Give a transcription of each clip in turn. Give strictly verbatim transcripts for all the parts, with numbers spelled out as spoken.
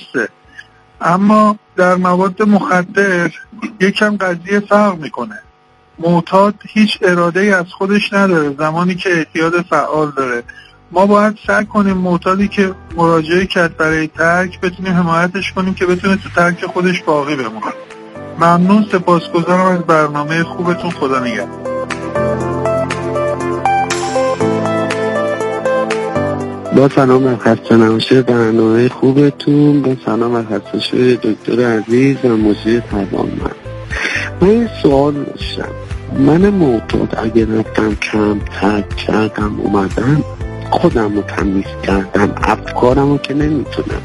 اما در مواد مخدر یکم قضیه فرق میکنه. معتاد هیچ اراده‌ای از خودش نداره زمانی که اعتیاد فعال داره. ما باید سعی کنیم معتادی که مراجعه کرد برای ترک بتونیم حمایتش کنیم که بتونه تو ترک خودش باقی بمونه. ممنون، سپاسگزارم از برنامه خوبتون. خدا نگهدار. با سلام از خسته نباشید برنامه خوبتون، با سلام از خسته شده دکتر عزیز و مجری توانمند. من این سوال داشتم، من معتاد اگر رفتم کم ترک کردم اومدم خودم رو تمیز کردم، افکارم رو که نمیتونم.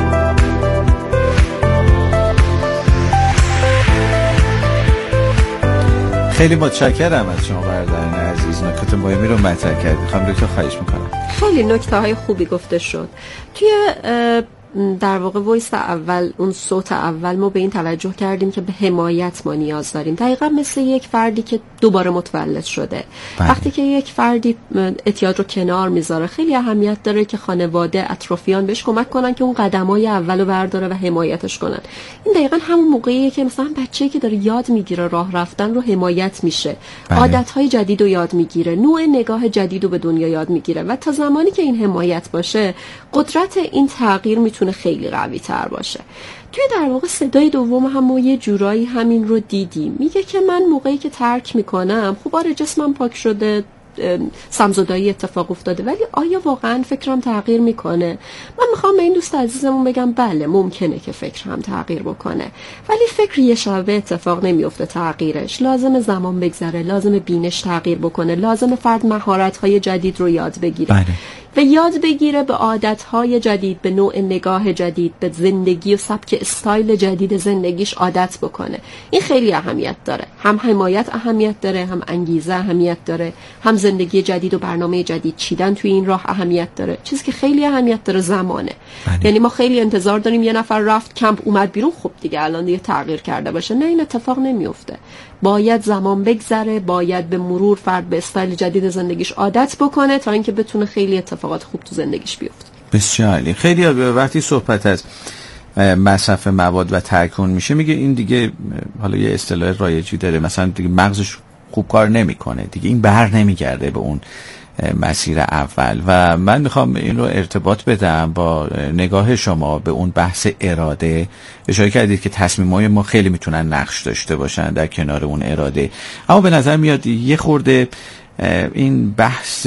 خیلی متشکرم از شما برادران عزیز، نکات مهمی رو مطرح کردید. میخوام دکتر خواهش میکنم. خیلی نکته های خوبی گفته شد. توی در واقع وایس اول، اون صوت اول، ما به این توجه کردیم که به حمایت ما نیاز داریم. دقیقا مثل یک فردی که دوباره متولد شده. بله. وقتی که یک فردی اعتیاد رو کنار میذاره، خیلی اهمیت داره که خانواده، اطرافیان بهش کمک کنن که اون قدمای اولو برداره و حمایتش کنن. این دقیقا همون موقعیه که مثلا بچه‌ای که داره یاد میگیره راه رفتن رو حمایت میشه. بله. عادت‌های جدید رو یاد میگیره، نوع نگاه جدید رو به دنیا یاد میگیره و تا زمانی که این حمایت باشه، قدرت این تغییر میتونه خیلی قوی تر باشه. توی در واقع صدای دوم هم ما یه جورایی همین رو دیدیم. میگه که من موقعی که ترک میکنم، خب آره جسمم پاک شده، سمزدایی اتفاق افتاده، ولی آیا واقعا فکرم تغییر میکنه؟ من میخوام به این دوست عزیزمون بگم بله، ممکنه که فکر هم تغییر بکنه، ولی فکر یه شبه اتفاق نمیفته. تغییرش لازم زمان بگذره، لازم بینش تغییر بکنه، لازم فرد مهارت‌های جدید رو یاد بگیره. بله. و یاد بگیره به عادت‌های جدید، به نوع نگاه جدید، به زندگی و سبک استایل جدید زندگیش عادت بکنه. این خیلی اهمیت داره. هم حمایت اهمیت داره، هم انگیزه اهمیت داره، هم زندگی جدید و برنامه جدید چیدن توی این راه اهمیت داره. چیزی که خیلی اهمیت داره زمانه. بله. یعنی ما خیلی انتظار داریم یه نفر رفت کمپ اومد بیرون، خب دیگه الان دیگه تغییر کرده باشه. نه، این اتفاق نمیفته. باید زمان بگذره، باید به مرور فرد به استایل جدید زندگیش عادت بکنه تا اینکه بتونه خیلی اتفاقات خوب تو زندگیش بیفته. بسیار عالی. خیلی وقتی صحبت از مصرف مواد و ترکون میشه، میگه این دیگه، حالا یه اصطلاح رایجی داره، مثلا دیگه مغزش خوب کار نمیکنه، دیگه این بر نمیگرده به اون مسیر اول. و من میخوام این رو ارتباط بدم با نگاه شما به اون بحث اراده. اشاره کردید که تصمیم‌های ما خیلی میتونن نقش داشته باشن در کنار اون اراده، اما به نظر میاد یه خورده این بحث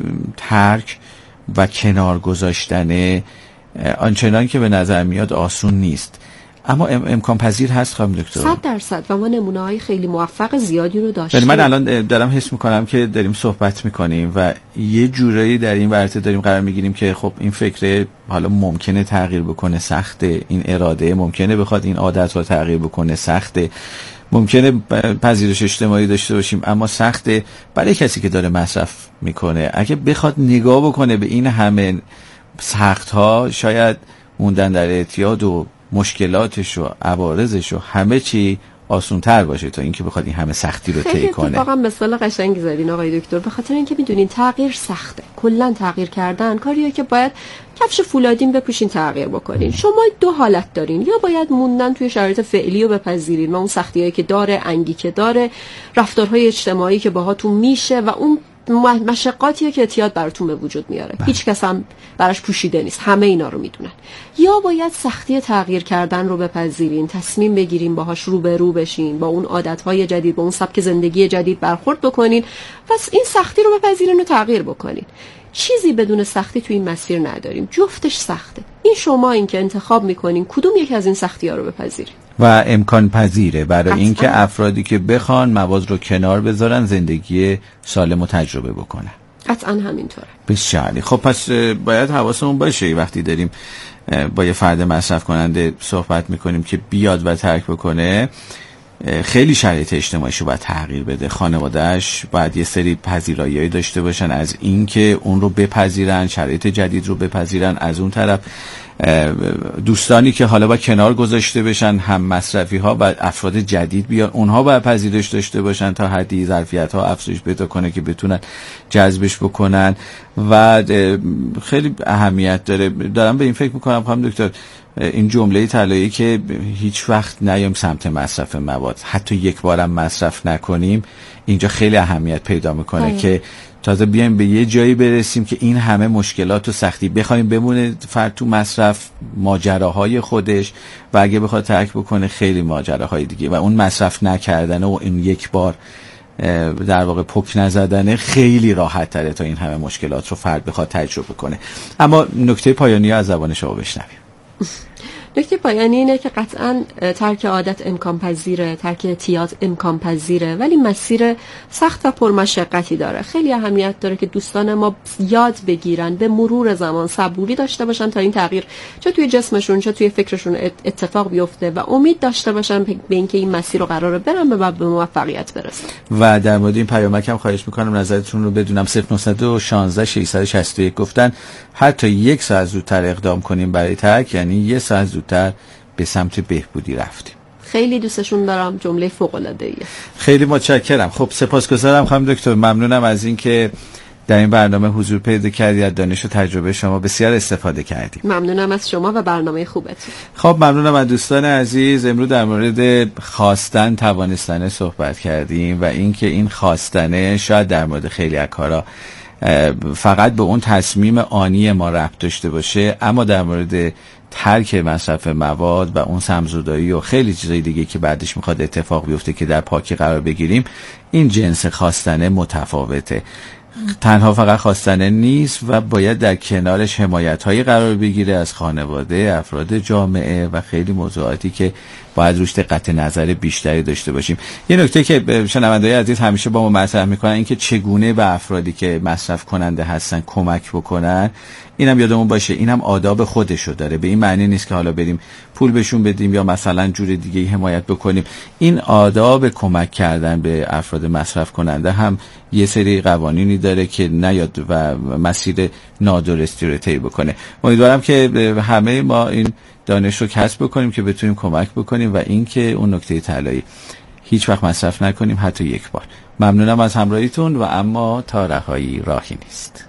ترک و کنار گذاشتن آنچنان که به نظر میاد آسون نیست، اما ام امکان پذیر هست خانم دکتر؟ صد درصد. و ما نمونه‌های خیلی موفق زیادی رو داشتیم. ولی من الان دارم حس میکنم که داریم صحبت میکنیم و یه جورایی در این ورطه داریم قرار میگیریم که خب این فکره حالا ممکنه تغییر بکنه، سخته، این اراده ممکنه بخواد این عادت رو تغییر بکنه، سخته، ممکنه پذیرش اجتماعی داشته باشیم اما سخته برای کسی که داره مصرف میکنه. اگه بخواد نگاه بکنه به این همه سخت ها، شاید موندن در اعتیاد و مشکلاتش و عوارضش و همه چی آسان تر باشه تا اینکه بخواد این همه سختی رو طی کنه. خیلی واقعا مثال قشنگی زدین آقای دکتر، به خاطر اینکه میدونین تغییر سخته. کلا تغییر کردن کاریه که باید کفش فولادین بپوشین تغییر بکنین. شما دو حالت دارین، یا باید موندن توی شرایط فعلی رو بپذیرین و اون سختیایی که داره، انگی که داره، رفتارهای اجتماعی که باهاتون میشه و اون مشقاتیه که اعتیاد براتون به وجود میاره. بله. هیچ کس هم براش پوشیده نیست، همه اینا رو میدونن. یا باید سختی تغییر کردن رو بپذیرین، تصمیم بگیرین باهاش روبرو بشین، با اون عادتهای جدید، با اون سبک زندگی جدید برخورد بکنین، پس این سختی رو بپذیرین و تغییر بکنین. چیزی بدون سختی تو این مسیر نداریم، جفتش سخته. این شما این که انتخاب میکنین کدوم یکی از این سختی‌ها رو بپذیرین. و امکان پذیره برای اینکه افرادی که بخوان مواد رو کنار بذارن زندگی سالم و تجربه بکنن. قطعا همینطوره. بسیار. خب پس باید حواسمون باشه وقتی داریم با یه فرد مصرف کننده صحبت میکنیم که بیاد و ترک بکنه، خیلی شرایط اجتماعیش رو باید تغییر بده. خانواده‌اش باید یه سری پذیرایی‌هایی داشته باشن از این که اون رو بپذیرن، شرایط جدید رو بپذیرن. از اون طرف دوستانی که حالا با کنار گذاشته بشن، هم مصرفی ها و افراد جدید بیان، اونها باید پذیرش داشته باشن تا حدی ظرفیت ها افزایش پیدا کنه که بتونن جذبش بکنن. و خیلی اهمیت داره. دارم به این فکر میکنم خانم دکتر، این جمله طلایی که هیچ وقت نیایم سمت مصرف مواد، حتی یک بارم مصرف نکنیم، اینجا خیلی اهمیت پیدا میکنه های. که تازه بیایم به یه جایی برسیم که این همه مشکلات و سختی بخوایم بمونه فرد تو مصرف، ماجراهای خودش، و اگه بخواد ترک بکنه خیلی ماجراهای دیگه، و اون مصرف نکردن و این یک بار در واقع پک نزدنه خیلی راحت تره تا این همه مشکلات رو فرد بخواد تجربه کنه. اما نکته پایانی از زبان شما بشنویم. نکته پایانی اینه که قطعاً ترک عادت امکان پذیره، ترک اعتیاد امکان پذیره، ولی مسیر سخت و پرمشقتی داره. خیلی اهمیت داره که دوستان ما یاد بگیرن به مرور زمان صبوری داشته باشن تا این تغییر چه توی جسمشون چه توی فکرشون اتفاق بیفته و امید داشته باشن به اینکه این مسیر رو قراره برن و به موفقیت برسن. و در مورد این پیامک هم خواهش میکنم نظرتون رو بدونم. صفر نه یک شش شش شش یک گفتن حتی یک ساعت زودتر اقدام کنیم برای ترک، یعنی یک ساعت زودتر به سمت بهبودی رفتیم. خیلی دوستشون دارم، جمله فوق العاده ایه. خیلی متشکرم. خب سپاسگزارم خانم دکتر، ممنونم از این که در این برنامه حضور پیدا کردید، از دانش و تجربه شما بسیار استفاده کردیم. ممنونم از شما و برنامه خوبتون. خب ممنونم از دوستان عزیز. امروز در مورد خواستن توانستن صحبت کردیم و اینکه این خواستنه شاید در مورد خیلی از کارا فقط به اون تصمیم آنی ما ربط داشته باشه، اما در مورد ترک مصرف مواد و اون سمزدایی و خیلی چیزای دیگه که بعدش میخواد اتفاق بیفته که در پاکی قرار بگیریم، این جنس خواستنه متفاوته. تنها فقط خواستنه نیست و باید در کنارش حمایت‌هایی قرار بگیره از خانواده، افراد جامعه و خیلی موضوعاتی که باید روش دقت نظر بیشتری داشته باشیم. یه نکته که شنونده‌های عزیز همیشه با ما مطرح میکنن این که چگونه به افرادی که مصرف کننده هستن کمک بکنن، اینم یادمون باشه اینم آداب خودشو داره. به این معنی نیست که حالا بریم پول بهشون بدیم یا مثلا جور دیگه حمایت بکنیم. این آداب کمک کردن به افراد مصرف کننده هم یه سری قوانینی داره که نیاد و مسیر نادرستی رو طی بکنه. امیدوارم که همه ما این دانش رو کسب بکنیم که بتونیم کمک بکنیم و اینکه اون نکته طلایی هیچ وقت مصرف نکنیم، حتی یک بار. ممنونم از همراهیتون و اما تا رهایی راهی نیست.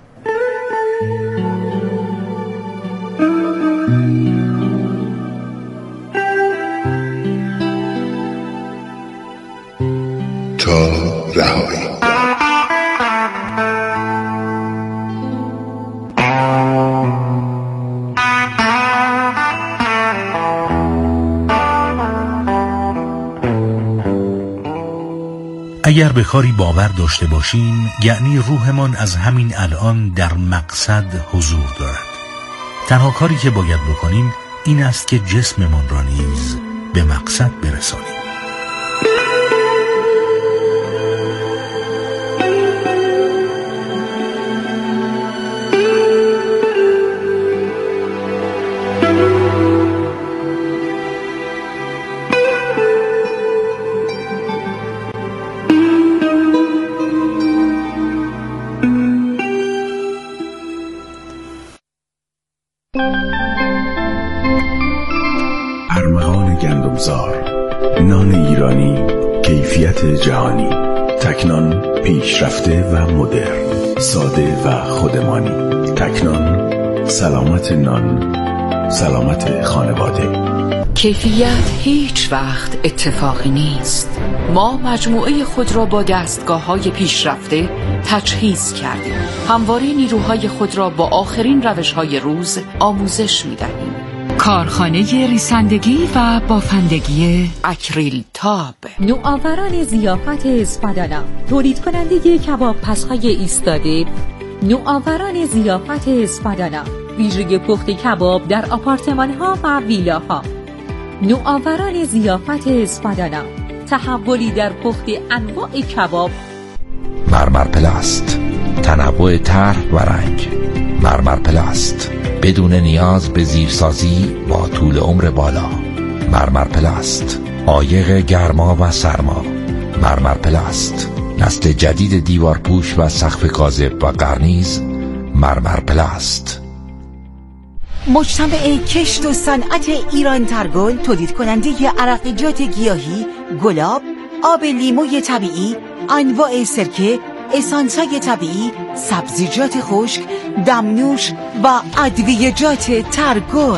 تا رهایی. اگر به کاری باور داشته باشیم، یعنی روحمان از همین الان در مقصد حضور دارد. تنها کاری که باید بکنیم این است که جسممان را نیز به مقصد برسانیم. ارمغان گندمزار، نان ایرانی، کیفیت جهانی، تکنان پیشرفته و مدرن، ساده و خودمانی. تکنان، سلامت نان، سلامت خانواده. کیفیت هیچ وقت اتفاقی نیست. ما مجموعه خود را با دستگاه‌های پیشرفته تجهیز کردیم. همواره نیروهای خود را با آخرین روش‌های روز آموزش می‌دهیم. کارخانه ریسندگی و بافندگی اکریل تاب. نوآوران ضیافت اسپادانا، تولید کننده کباب پس‌های ایستاده. نوآوران ضیافت اسپادانا، ویژگی پخت کباب در آپارتمان‌ها و ویلاها. نوآوران ضیافت اسپادانا، تحولی در پخت انواع کباب. مرمر پلاست، تنوع طرح و رنگ. مرمر پلاست، بدون نیاز به زیرسازی با طول عمر بالا. مرمر پلاست، عایق گرما و سرما. مرمر پلاست، نسل جدید دیوارپوش و سقف کاذب و قرنیز. مرمر پلاست. مجتمع کشت و صنعت ایران ترگل، تولید کننده عرقیجات گیاهی، گلاب، آب لیموی طبیعی، انواع سرکه، اسانس‌های طبیعی، سبزیجات خشک، دمنوش و ادویه‌جات ترگل.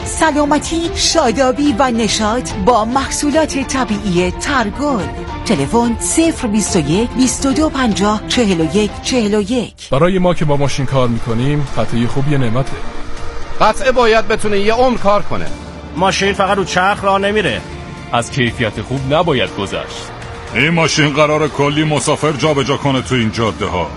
سلامتی، شادابی و نشاط با محصولات طبیعی ترگل. تلفن صفر بیست و یک بیست و دو پنجاه چهل و یک چهل و یک. برای ما که با ماشین کار میکنیم قطعه خوب یه نعمته. قطعه باید بتونه یه عمر کار کنه. ماشین فقط رو چرخ راه نمیره. از کیفیت خوب نباید گذشت. این ماشین قراره کلی مسافر جابجا کنه تو این جاده ها.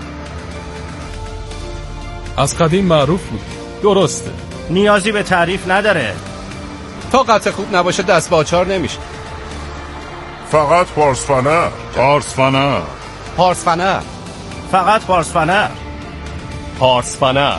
از قدیم معروف بود. درسته. نیازی به تعریف نداره. تا قطعه خوب نباشه دست به آچار نمیشه. فقط پارس فنر. پارس فنر. پارس فنر. فقط پارس فنر. پارس فنر.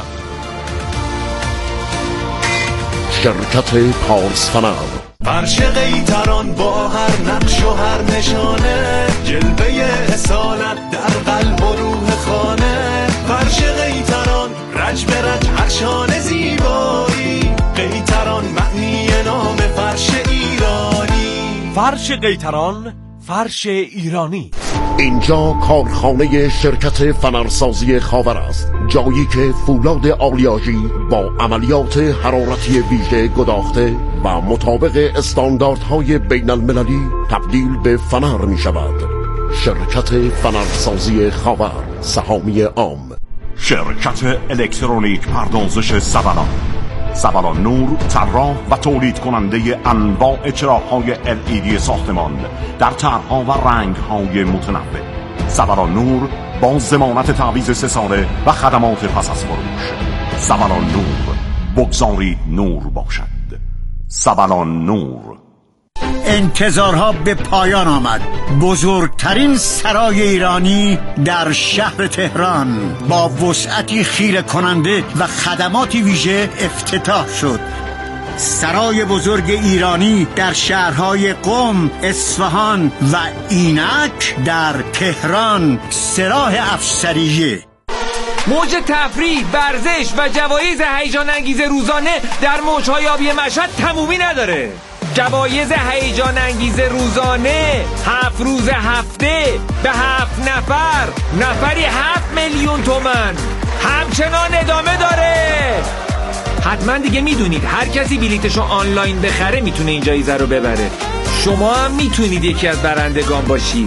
شرکت پارس فنر. فرش قیتران با هر نقش و هر نشانه، جلوه اصالت در قلب و روح خانه. فرش قیتران رج به رج هر شانه زیبایی، قیتران معنی نام فرش ایرانی. فرش قیتران، فرش ایرانی. اینجا کارخانه شرکت فنرسازی خاور است، جایی که فولاد آلیاژی با عملیات حرارتی ویژه گداخته و مطابق استانداردهای بین المللی تبدیل به فنر می شود. شرکت فنرسازی خاور، سهامی عام. شرکت الکترونیک پردازش سبلان. سبلان نور، طراح و تولید کننده انواع چراغ‌های ال ای دی ساختمان در طرح‌ها و رنگ‌های متنوع. سبلان نور با ضمانت تعویض سه ساله و خدمات پس از فروش. سبلان نور، بگذارید نور باشد. سبلان نور. انتظارها به پایان آمد. بزرگترین سرای ایرانی در شهر تهران با وسعتی خیره کننده و خدماتی ویژه افتتاح شد. سرای بزرگ ایرانی در شهرهای قم، اصفهان و اینک در تهران، سراح افسریه. موج تفریح، ورزش و جوایز هیجان انگیز روزانه در موج‌های آبی مشهد تمومی نداره. جوایز هیجان انگیز روزانه، هفت روز هفته به هفت نفر، نفری هفت میلیون تومن همچنان ادامه داره. حتما دیگه میدونید هر کسی بلیتشو آنلاین بخره میتونه این جایزه رو ببره. شما هم میتونید یکی از برندگان باشید.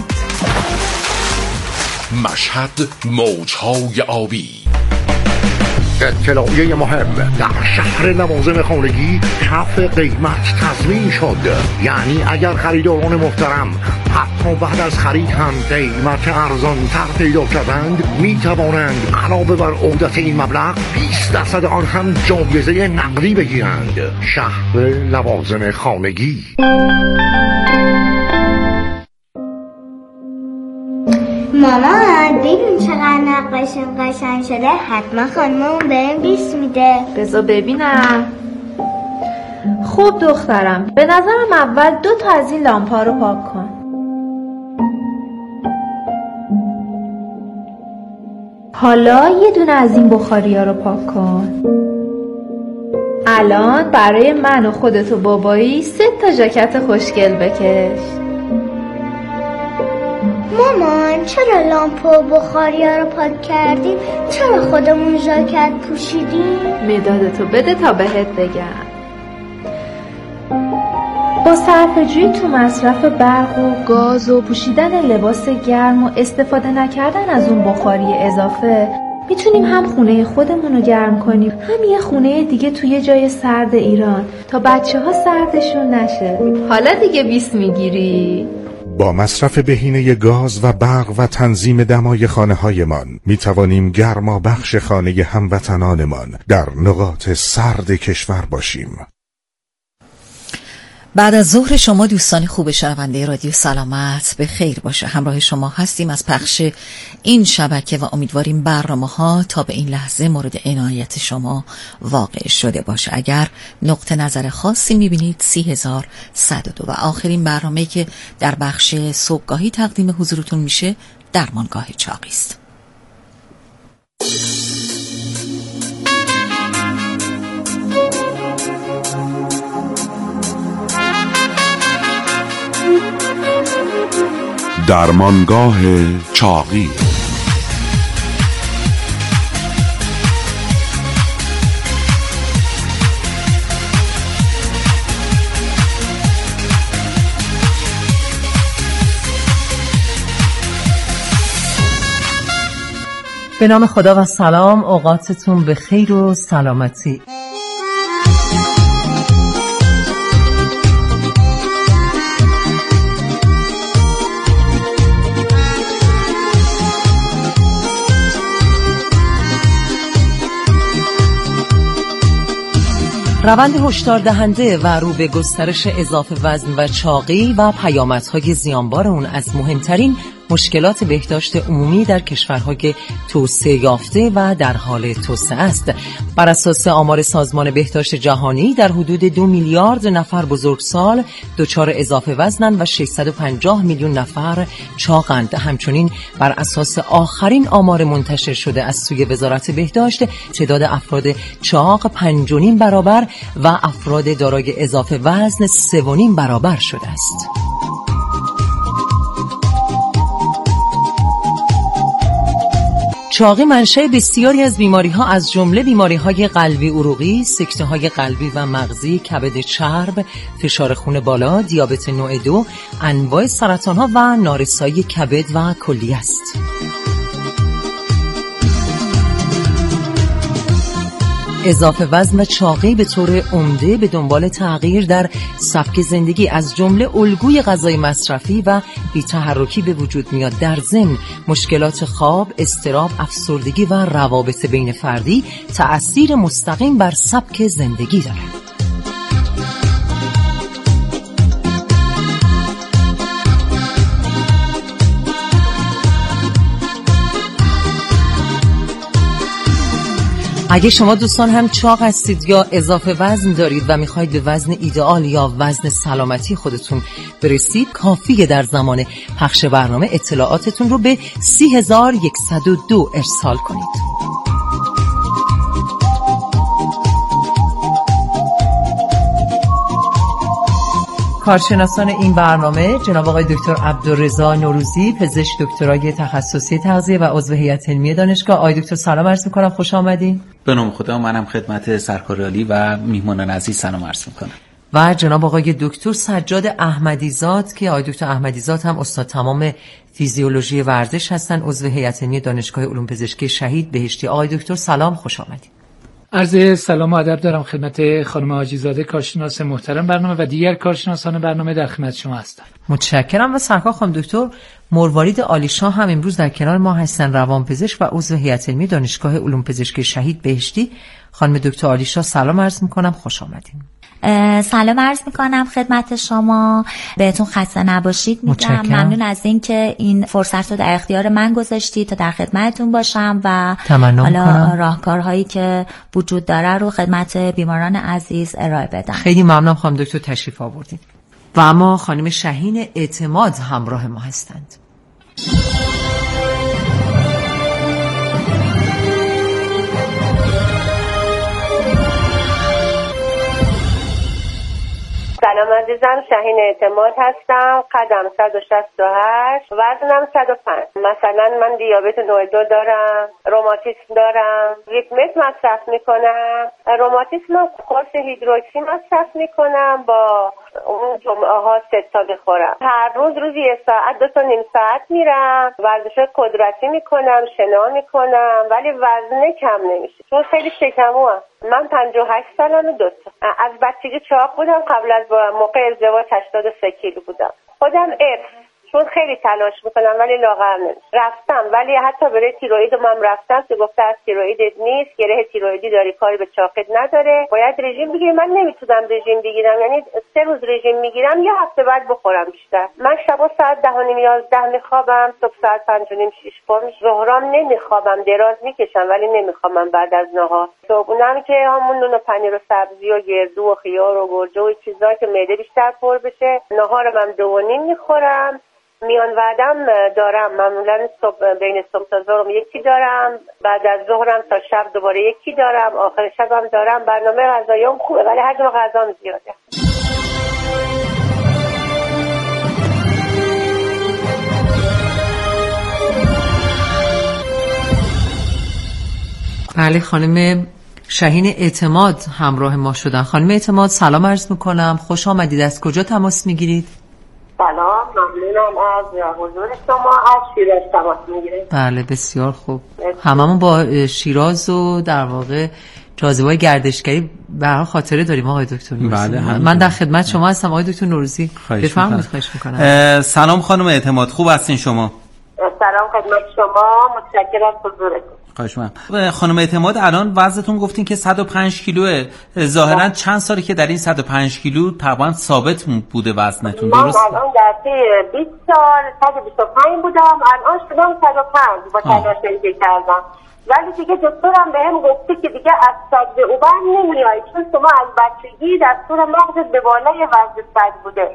مشهد موج‌های آبی. اطلاعیه مهم: در شهر لوازم خانگی کف قیمت تضمین شد. یعنی اگر خریداران محترم حتی بعد از خرید هم قیمت ارزان تر پیدا کردند، می توانند علاوه بر عودت این مبلغ بیست درصد آن هم جایزه نقدی بگیرند. شهر لوازم خانگی. مامان ببین چقدر نقاشیم قشنگ شده، حتما خانممون بهم بیست میده. بذار ببینم. خوب دخترم، به نظرم اول دو تا از این لامپا رو پاک کن. حالا یه دونه از این بخاری ها رو پاک کن. الان برای من و خودت و بابایی سه تا ژاکت خوشگل بکش. مامان چرا لامپ و بخاری ها رو پاک کردیم؟ چرا خودمون ژاکت پوشیدیم؟ مدادتو بده تا بهت بگم. با صرفه‌جویی تو مصرف برق و گاز و پوشیدن لباس گرم و استفاده نکردن از اون بخاری اضافه میتونیم هم خونه خودمون رو گرم کنیم، هم یه خونه دیگه توی جای سرد ایران تا بچه ها سردشون نشه. حالا دیگه بیست میگیری؟ با مصرف بهینه گاز و برق و تنظیم دمای خانه هایمان می توانیم گرما بخش خانه هموطنانمان در نقاط سرد کشور باشیم. بعد از ظهر شما دوستان خوب شنونده رادیو سلامت به خیر باشه. همراه شما هستیم از پخش این شبکه و امیدواریم برنامه ها تا به این لحظه مورد عنایت شما واقع شده باشه. اگر نقطه نظر خاصی میبینید سی هزار صد و دو و آخرین برنامه که در بخش صبحگاهی تقدیم حضورتون میشه درمانگاه چاقی است. درمانگاه چاقی. به نام خدا و سلام، اوقاتتون به خیر و سلامتی. روند هشدار دهنده و رو به گسترش اضافه وزن و چاقی و پیامدهای زیانبار اون از مهمترین مشکلات بهداشت عمومی در کشورهای توسعه یافته و در حال توسعه است. بر اساس آمار سازمان بهداشت جهانی در حدود دو میلیارد نفر بزرگسال دچار اضافه وزنند و ششصد و پنجاه میلیون نفر چاقند. همچنین بر اساس آخرین آمار منتشر شده از سوی وزارت بهداشت تعداد افراد چاق پنج و نیم برابر و افراد دارای اضافه وزن سه و نیم برابر شده است. چاقی منشأ بسیاری از بیماری‌ها از جمله بیماری‌های قلبی عروقی، سکته‌های قلبی و مغزی، کبد چرب، فشار خون بالا، دیابت نوع دو، انواع سرطان‌ها و نارسایی کبد و کلیه است. اضافه وزن و چاقی به طور عمده به دنبال تغییر در سبک زندگی از جمله الگوی غذای مصرفی و بی‌تحرکی به وجود میاد. در ضمن مشکلات خواب، اضطراب، افسردگی و روابط بین فردی تأثیر مستقیم بر سبک زندگی دارد. اگه شما دوستان هم چاق هستید یا اضافه وزن دارید و میخواید به وزن ایدئال یا وزن سلامتی خودتون برسید، کافیه در زمان پخش برنامه اطلاعاتتون رو به سی هزار و صد و دو ارسال کنید. کارشناسان این برنامه جناب آقای دکتر عبدالرضا نوروزی، پزشک دکترای تخصصی تغذیه و عضو هیئت علمی دانشگاه. آقای دکتر سلام عرض می‌کنم، خوش آمدین. به نام خدا، منم خدمت سرکار عالی و میهمانان عزیز سلام عرض می‌کنم. و جناب آقای دکتر سجاد احمدیزاد که آقای دکتر احمدیزاد هم استاد تمام فیزیولوژی ورزش هستن، عضو هیئت علمی دانشگاه علوم پزشکی شهید بهشتی. آقای دکتر سلام، خوش آمدید. عرض سلام و ادب دارم خدمت خانم حاجی‌زاده کارشناس محترم برنامه و دیگر کارشناسان برنامه. در خدمت شما هستم. متشکرم. و سرکار خانم دکتر مروارید عالیشاه هم امروز در کنار ما هستن، روانپزشک و عضو هیئت علمی دانشگاه علوم پزشکی شهید بهشتی. خانم دکتر عالیشاه سلام عرض می‌کنم، خوش آمدین. سلام عرض میکنم خدمت شما، بهتون خسته نباشید میگم. ممنون از اینکه این فرصت رو در اختیار من گذاشتید تا در خدمتتون باشم و حالا راهکارهایی که وجود داره رو خدمت بیماران عزیز ارائه بدم. خیلی ممنونم خانم دکتر تشریف آوردید. و اما خانم شهین اعتماد همراه ما هستند. سلام عزیزم، شهین اعتماد هستم. قدم صد و شصت و هشت، وزنم صد و پنج. مثلا من دیابت نوع دو دارم، روماتیسم دارم، یک متر مصرف میکنم. روماتیسم قرص هیدروکسی مصرف میکنم، با اون جمعه ها سه تا بخورم. هر روز روزی یه ساعت دو تا نیم ساعت میرم، ورزش قدرتی میکنم، شنا میکنم، ولی وزنه کم نمیشه چون خیلی شکموام. من پنجاه و هشت سالمه، دو تا از بچگی چاق بودم. قبل از موقع ازدواج هشتاد و سه کیلو بودم. خودم ارث چون خیلی تلاش میکنم ولی لاغر نمیشم. رفتم ولی حتی برای تیروئیدم هم رفتم که گفته از تیروئیدت نیست، گره تیروئیدی داری، کاری به چاقت نداره، باید رژیم بگیری. من نمیتونم رژیم بگیرم، یعنی سه روز رژیم میگیرم یه هفته بعد بخورم بیشتر. من شبا ساعت ده و نیم یازده میخوابم، صبح ساعت پنج و نیم شش پا. ظهرام نمیخوابم، دراز میکشم ولی نمیخوابم بعد از نهار. صبحونم که همون نون و پنیر و سبزی و گردو و خیار و گوجه و چیزا که معده بیشتر پر بشه. نهارم هم دو و نیم میخورم. میان وعدم دارم، معمولا صبح بین صبح تا ظهرم یکی دارم، بعد از ظهرم تا شب دوباره یکی دارم، آخر شبم دارم. برنامه غذاییم خوبه ولی حجم غذام زیاده. بله، خانم شهین اعتماد همراه ما شدن. خانم اعتماد سلام عرض میکنم، خوش آمدید. از کجا تماس میگیرید؟ سلام، ممنونم از حضور شما. از شیراز تماس میگیرم. بله بسیار خوب. هممون با شیراز و در واقع جاذبه‌های گردشگری به هر خاطره داریم آقای دکتر نوروزی. بله من در خدمت شما هستم آقای دکتر نوروزی. بفرمایید. خواهش می‌کنم. سلام خانم اعتماد، خوب هستین شما؟ سلام خدمت شما، متشکرم از حضورتون. خواهش می‌کنم. خانم اعتماد الان وزنتون گفتین که صد و پنج کیلوه، ظاهرا چند سالی که در این صد و پنج کیلو تقریبا ثابت بوده وزنتون، درست؟ من الان در طی بیست سال صد و بیست و پنج بودم، الان شدم صد و پنج با تناسلی که کردم. ولی دیگه دکترم بهم گفته که دیگه از صد به اوبر نمیای، چون شما از بچگی دستور مغزت به بالای وزن صد بوده.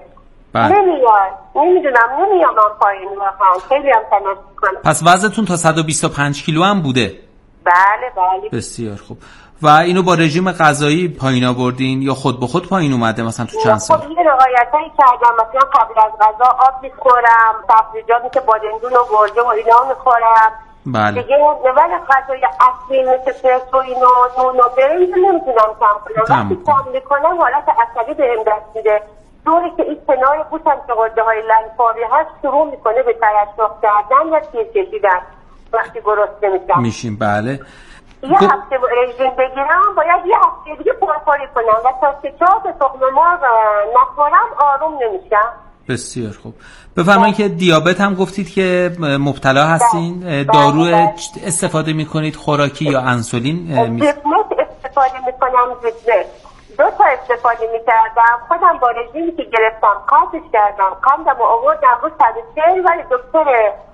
نمیای، نمیدونم، نمیام من پایین واقعا، خیلی هم تناس میکنم. پس وزنتون تا صد و بیست و پنج کیلو هم بوده؟ بله بله. بسیار خوب. و اینو با رژیم غذایی پایین آوردین یا خود به خود پایین اومده مثلا تو چند سال؟ خب یه رعایتایی کردم، مثلا قبل از غذا آب میخورم، سبزیجات مثل بادمجون و گوجه و اینا میخورم. بله. دیگه ولی غذای اصلی مثل پرس و اینو نون و برنج نمیتونم کم کنم. وقتی کم میکنم حالت عصبی بهم دست میده. دوری که این کنار گوشم که غده های لنفاوی هست شروع میکنه به ترشح کردن و تیر کشیدن وقتی گرسنه میشم. میشیم بله. یه هفته رژیم بگیرم باید یه هفته دیگه پرخوری کنم و تا سه چهار تا تخم مرغ نخورم آروم نمیشم. بسیار خوب. بفرمایید که دیابت هم گفتید که مبتلا هستین، دارو استفاده میکنید خوراکی یا انسولین؟ زیتمت استفاده میکنم، زیتمت دو تا استفاده میکردم، خودم با رژیمی که گرفتم قطعش کردم، قندم رو آوردم رو صد و چهل، ولی دکتر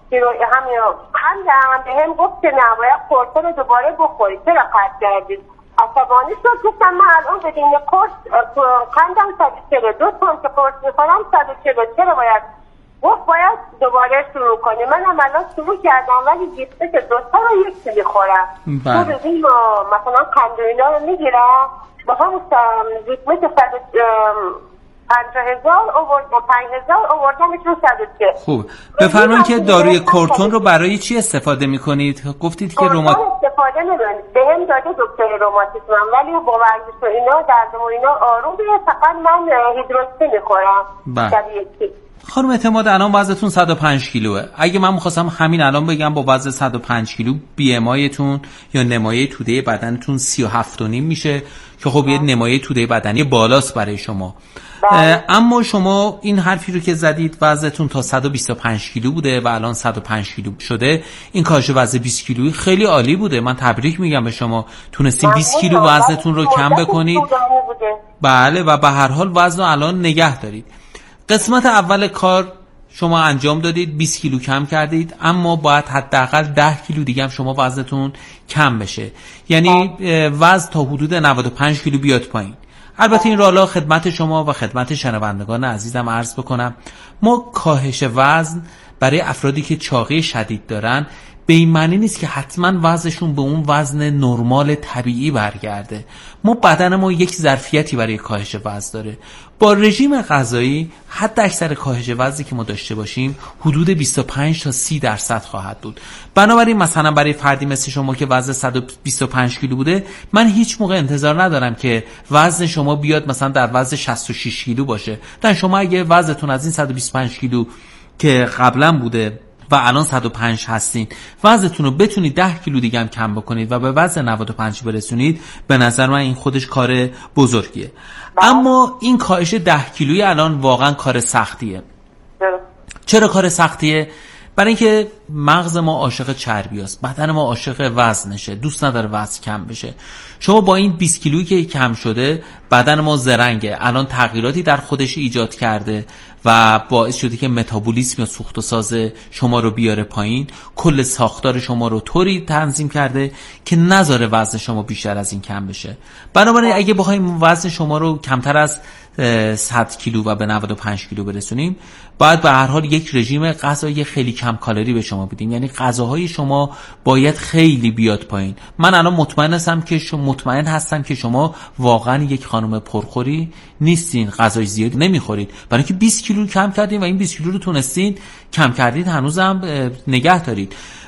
همین قندم به هم گفت که نباید قرصه رو دوباره بخورید، چرا قطع کردید؟ عصبانی شد، گفتم من الان بدین قرص قندم صد و چهل، دو تا که قرص میخورم صد و چهل، چرا باید؟ گفت باید دوباره شروع کنی. من هم الان شروع کردم ولی گفته که دو تا رو یک میخورم. تو رژیم مثلا قند اینا رو میگیرم با همون زیتمت صد و پنجاه هزار آورد با پنج هزار آوردم میتون صد و چهل. خوب. بفرمایید که داروی کورتون رو برای چی استفاده میکنید؟ گفتید که رومات استفاده نمیکنید. بهم داده دکتر روماتیسم ولی با ورزش و اینا دردم و اینا آروم میشه، فقط من هیدروکسی میخورم. بله. خانم اعتماد الان وزنتون صد و پنج کیلوه. اگه من می‌خواستم همین الان بگم با وزن صد و پنج کیلو بی ام آیتون یا نمایه توده بدنتون سی و هفت و نیم میشه که خب یه نمایه توده بدنی بالاست برای شما. اما شما این حرفی رو که زدید وزنتون تا صد و بیست و پنج کیلو بوده و الان صد و پنج کیلو شده، این کاهش وزن بیست کیلویی خیلی عالی بوده. من تبریک میگم به شما، تونستین بیست کیلو وزنتون رو کم بکنید. بله و به هر حال وزن رو الان نگه دارید. قسمت اول کار شما انجام دادید، بیست کیلو کم کردید، اما باید حداقل ده کیلو دیگه هم شما وزنتون کم بشه، یعنی وزن تا حدود نود و پنج کیلو بیاد پایین. البته این رو حالا خدمت شما و خدمت شنوندگان عزیزم عرض بکنم، ما کاهش وزن برای افرادی که چاقی شدید دارن به این معنی نیست که حتما وزنشون به اون وزن نرمال طبیعی برگرده. ما بدن ما یک ظرفیتی برای کاهش وزن داره. با رژیم غذایی حد اکثر کاهش وزنی که ما داشته باشیم حدود بیست و پنج تا سی درصد خواهد بود. بنابراین مثلا برای فردی مثل شما که وزن صد و بیست و پنج کیلو بوده، من هیچ موقع انتظار ندارم که وزن شما بیاد مثلا در وزن شصت و شش کیلو باشه. در شما اگه وزنتون از این صد و بیست و پنج کیلو که قبلا بوده و الان صد و پنج هستین، وزنتون رو بتونید ده کیلو دیگه هم کم بکنید و به وزن نود و پنج برسونید، به نظر من این خودش کار بزرگیه. اما این کاهش ده کیلویی الان واقعا کار سختیه. چرا کار سختیه؟ برای اینکه مغز ما عاشق چربی است، بدن ما عاشق وزنشه، دوست نداره وزن کم بشه. شما با این بیست کیلویی که کم شده، بدن ما زرنگه، الان تغییراتی در خودش ایجاد کرده و باعث شده که متابولیسم یا سوخت و ساز شما رو بیاره پایین، کل ساختار شما رو طوری تنظیم کرده که نذاره وزن شما بیشتر از این کم بشه. بنابراین اگه بخوایم وزن شما رو کمتر از صد کیلو و به نود و پنج کیلو برسونیم، باید به هر حال یک رژیم غذایی خیلی کم کالری به شما بدیم، یعنی غذاهای شما باید خیلی بیاد پایین. من الان مطمئن هستم که شما مطمئن هستم که شما واقعا یک خانم پرخوری نیستین، غذای زیادی نمیخورید، برای اینکه بیست کیلو کم کردین و این بیست کیلو رو تونستین کم کردید، هنوزم نگه دارید.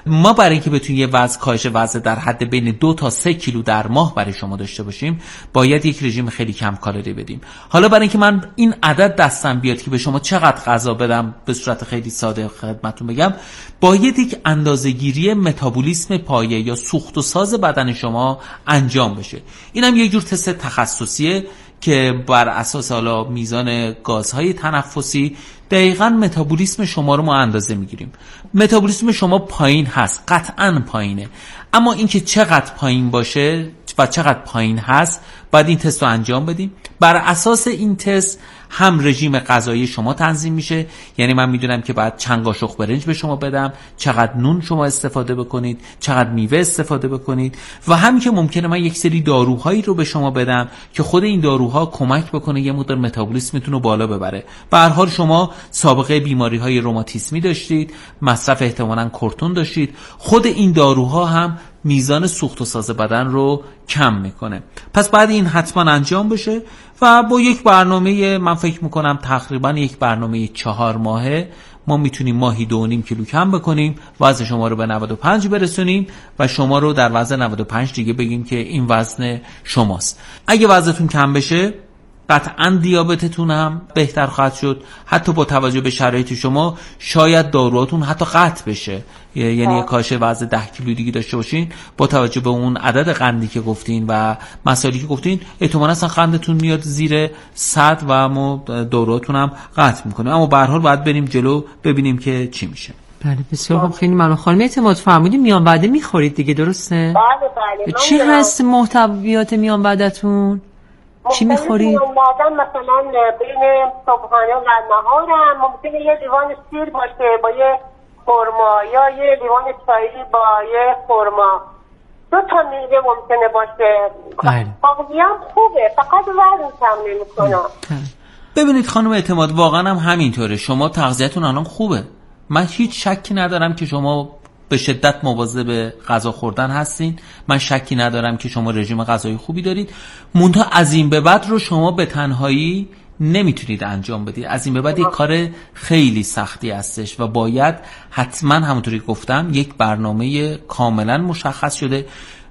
ما برای اینکه بتونیم یه وزن کاهش وزن در حد بین دو تا سه کیلو در ماه برای شما داشته باشیم، باید یک رژیم خیلی کم کالری بدیم. حالا برای اینکه من این عدد دستم بیاد که به شما چقدر غذا بدم به صورت خیلی ساده خدمتتون بگم، باید یک اندازه‌گیری متابولیسم پایه یا سوخت و ساز بدن شما انجام بشه. اینم یه جور تست تخصصیه که بر اساس حالا میزان گازهای تنفسی دقیقاً متابولیسم شما رو ما اندازه میگیریم. متابولیسم شما پایین هست، قطعاً پایینه، اما اینکه چقدر پایین باشه و چقدر پایین هست باید این تست رو انجام بدیم. بر اساس این تست هم رژیم غذایی شما تنظیم میشه، یعنی من میدونم که بعد چند قاشق برنج به شما بدم، چقدر نون شما استفاده بکنید، چقدر میوه استفاده بکنید، و همین که ممکنه من یک سری داروهایی رو به شما بدم که خود این داروها کمک بکنه یه مقدار متابولیسمتون رو بالا ببره. به هر حال شما سابقه بیماری‌های روماتیسمی داشتید، مصرف احتمالاً کورتون داشتید، خود این داروها هم میزان سوخت و ساز بدن رو کم میکنه. پس بعد این حتما انجام بشه و با یک برنامه، من فکر میکنم تقریبا یک برنامه چهار ماهه، ما میتونیم ماهی دو و نیم کیلو کم بکنیم، وزن شما رو به نود و پنج برسونیم و شما رو در وزن نود و پنج دیگه بگیم که این وزن شماست. اگه وزنتون کم بشه قطعاً دیابتتون هم بهتر خواهد شد. حتی با توجه به شرایط شما شاید داروهاتون حتی قطع بشه، یعنی یک کاهش وزن ده کیلو دیگه داشته باشین، با توجه به اون عدد قندی که گفتین و مسائلی که گفتین احتمالاً اصلا قندتون میاد زیر صد و ما داروهاتون هم قطع میکنه. اما به هر حال باید بریم جلو ببینیم که چی میشه. بله بسیار خوب. خیلی ممنون. خانم اعتماد فرمودید میان وعده میخورید دیگه، درسته؟ بله بله. چی هست محتویات میان وعدتون؟ چی میخورید؟ بعدم مثلا بین صبحانه و نهارم ممکنه یه لیوان سیر باشه با یه خرما، یا یه لیوان چایی با یه خرما، دو تا میوه ممکنه باشه. تغذیه‌ام خوبه، فقط وزن کم نمی‌کنم. ببینید خانم اعتماد، واقعا هم همینطوره. شما تغذیه‌تون الان خوبه، من هیچ شکی ندارم که شما به شدت مواظب غذا خوردن هستین، من شکی ندارم که شما رژیم غذایی خوبی دارید. منتها از این به بعد رو شما به تنهایی نمیتونید انجام بدید. از این به بعد یک کار خیلی سختی هستش و باید حتما همونطوری گفتم یک برنامه کاملا مشخص شده.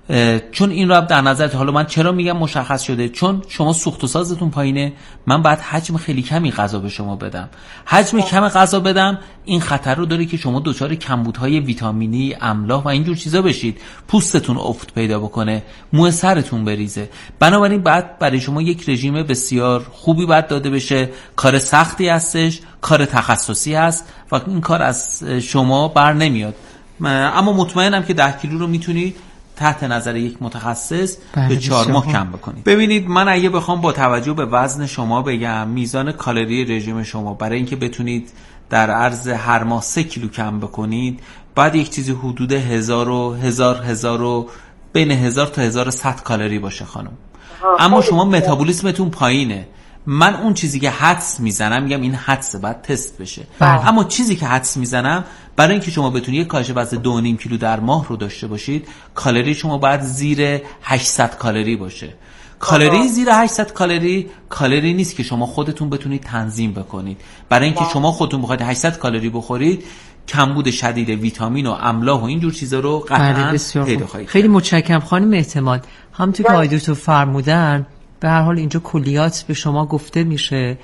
چون این رو هم در نظر، حالا من چرا میگم مشخص شده، چون شما سوخت و سازتون پایینه، من باید حجم خیلی کمی غذا به شما بدم. حجم کم غذا بدم این خطر رو داره که شما دچار کمبودهای ویتامینی، املاح و اینجور چیزا بشید، پوستتون افت پیدا بکنه، موی سرتون بریزه. بنابراین بعد برای شما یک رژیم بسیار خوبی باید داده بشه. کار سختی هستش، کار تخصصی هست و این کار از شما بر نمیاد، اما مطمئنم که ده کیلو رو میتونید تحت نظر یک متخصص به چهار ماه کم بکنید. ببینید من اگه بخوام با توجه به وزن شما بگم میزان کالری رژیم شما برای اینکه بتونید در عرض هر ماه سه کیلو کم بکنید، بعد یک چیزی حدود هزار و هزار هزار و بین هزار تا هزار و صد کالری باشه خانم. اما شما متابولیسمتون پایینه. من اون چیزی که حدس میزنم میگم این حدس بعد تست بشه. بله. اما چیزی که حدس میزنم برای اینکه شما بتونید یک کاهش وزن دو و نیم کیلو در ماه رو داشته باشید، کالری شما باید زیر هشتصد کالری باشه. کالری زیر هشتصد کالری کالری نیست که شما خودتون بتونید تنظیم بکنید. برای اینکه شما خودتون بخواید هشتصد کالری بخورید، کمبود شدید ویتامین و املاح و اینجور چیزا رو قطعاً پیدا خواهید. خیلی متشکرم خانم اعتماد. همونطور که آقای دکتر فرمودن، به هر حال اینجا کلیات به شما گفته میشه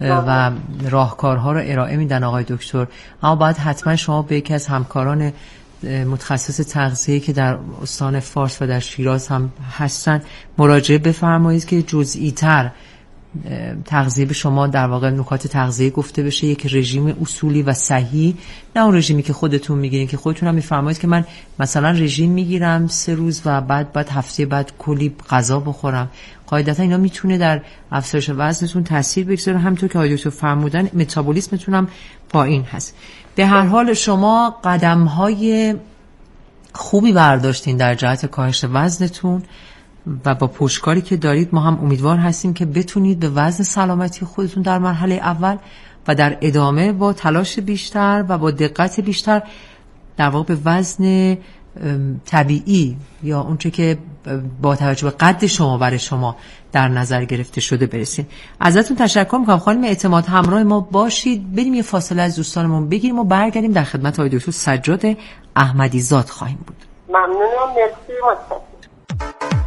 و راهکارها رو ارائه میدن آقای دکتر، اما باید حتما شما به یکی از همکاران متخصص تغذیه که در استان فارس و در شیراز هم هستن مراجعه بفرمایید که جزئی تر تغذیه به شما در واقع نکات تغذیه گفته بشه، یک رژیم اصولی و صحیح، نه اون رژیمی که خودتون میگیرین که خودتون هم میفرمایید که من مثلا رژیم میگیرم سه روز و بعد بعد هفته بعد کلی غذا بخورم. قاعدتا اینا میتونه در افزایش وزنتون تاثیر بگذاره. همونطور که آقای دکتر فرمودن متابولیسمتون هم پایین هست. به هر حال شما قدم‌های خوبی برداشتین در جهت کاهش وزنتون و با پشتکاری که دارید ما هم امیدوار هستیم که بتونید به وزن سلامتی خودتون در مرحله اول و در ادامه با تلاش بیشتر و با دقت بیشتر در واقع به وزن طبیعی یا اونچه که با توجه به قد شما برای شما در نظر گرفته شده برسین. ازتون تشکر میکنم خانم اعتماد، همراه ما باشید. بریم یه فاصله از دوستانمون بگیریم و برگردیم در خدمت آقای دکتر سجاد احمدی زاد خواهیم بود. ممنونم، مرسی، متشکرم.